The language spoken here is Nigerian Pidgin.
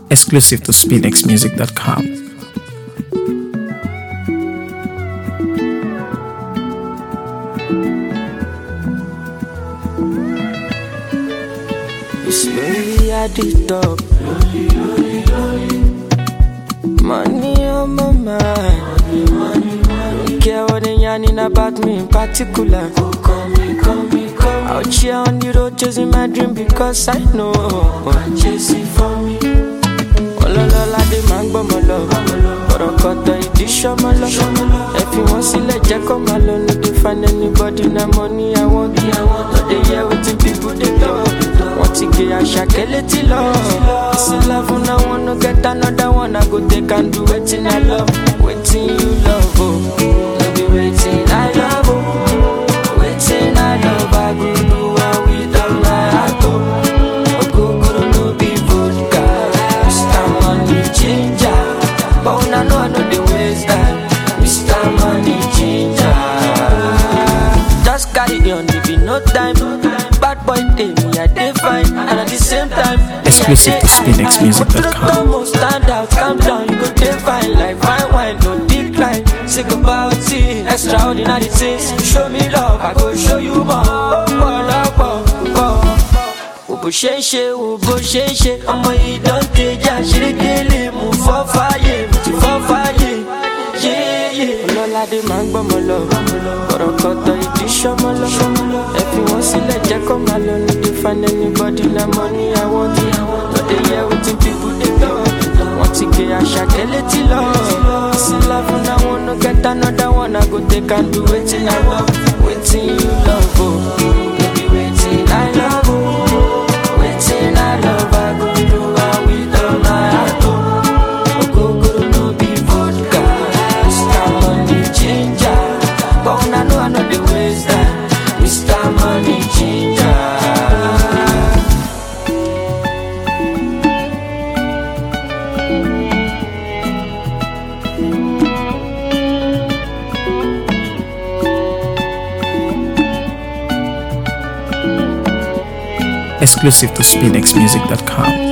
Exclusive to SpinXmusic.com. It's lonely at the top. Money on my mind. Don't care what they yarning about me in particular. Call me. Out here on the road chasing my dream because I know chasing for me. Ololola de máa ń gbọ́ mọ́ lọ. Ọ̀rọ̀ kọ̀tọ̀ ìdí ṣọ́mọ́ lọ. Ẹ fi wọ́n sílẹ̀ jẹ́ kó máa lọ. No dey find anybody na money I want. No dey hear wetin people dey talk. Wọ́n ti gé àṣàkẹ́ létí lọ. This love una wan no get another one. I go take and do wetin I love. Wetin you love o. No be wetin I love o. Wetin I love I go do am with all my heart o. Ogogoro no be vodka. Mr. Money Changer. But una know I no dey waste time. Mr. Money Changer. Just carry on, if you no time. Bad boy day, me I dey fine. And at the same time, Exclusive to SpinXmusic.com. Stand out, calm down, you go dey fine. Like fine wine, no decline. Sick about it, extraordinary things. Show me love, I go show you more. Bó ṣe ń ṣe, bó ṣe ń ṣe. Ọmọ yìí dán tẹja, ṣerékélé. Mo fọ́ fáyé, mo ti fọ́ fáyé. Ọlọ́ládé máa ń gbọ́mọ lọ. Ọ̀rọ̀ kọ̀tọ̀ ìdí ṣọ́mọ lọ. Ẹ fi wọ́n sílẹ̀ jẹ́ kó máa lọ. No dey find anybody na money I want. No dey hear wetin people dey talk. Wọ́n ti gé àṣàkẹ́ létí lọ. This love una wan no get another one. I go take and do wetin I love. Wetin you love o. No be wetin I love o. Wetin I love I go do am with all my heart o. Ogogoro no be vodka. Mr. Money Changer. But una know I no dey waste time. Mr. Money Changer. Exclusive to SpinXmusic.com.